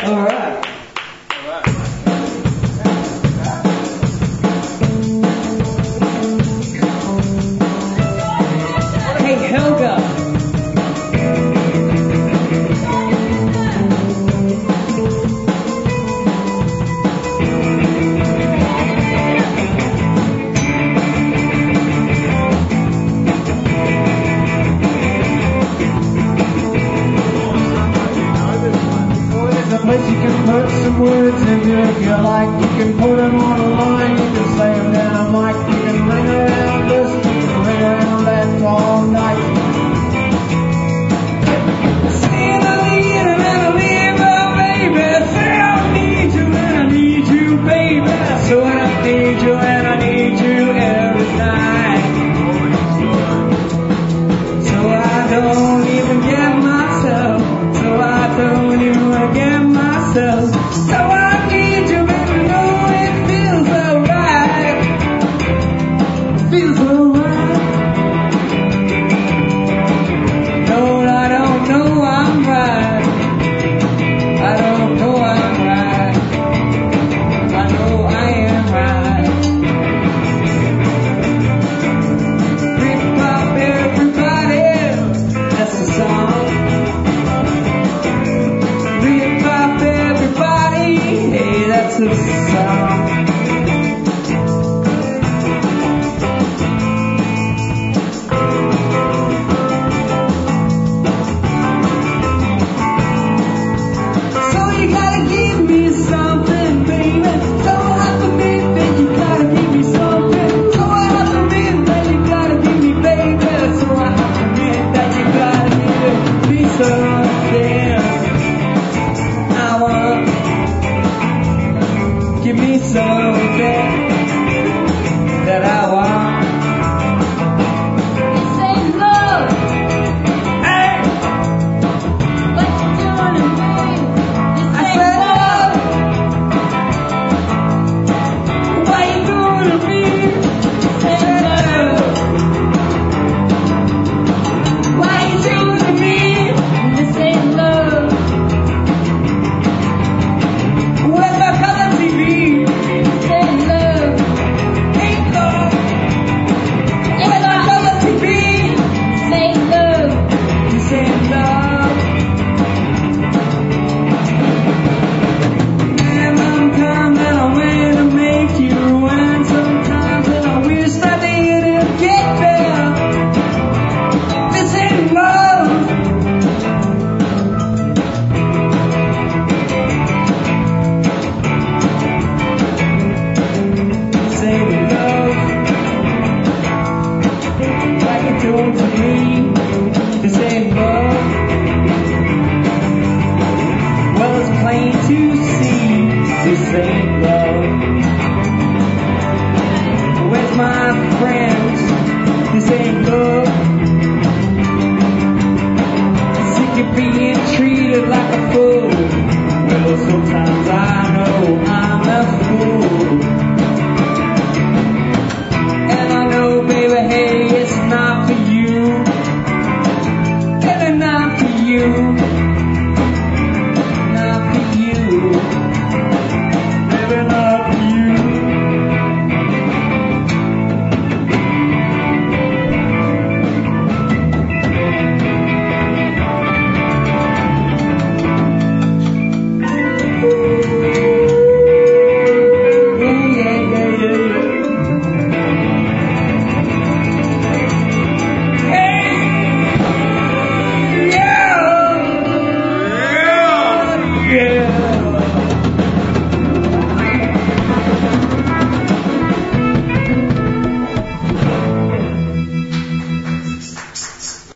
All right. Hey, Helga. Place you can put some words into if you like. You can put them on a line, you can say them down a mic. You can ring around this, you can ring around that all night. Say I need him and I need my baby. Say I need you and I need you, baby. So I need you and I need you every night. So I don't even get myself. So I don't even get myself. So I need you, baby. Know it feels alright. Feels alright. No, I don't know I'm right. I don't know I'm right. I know I am right. Rip up everybody. That's the song. Rip up everybody. Hey, that's the song. So you gotta give me something, baby. So I have to admit that you gotta give me something. So I have to admit that you gotta give me, baby. So I have to admit that you gotta give me something. I want, give me something.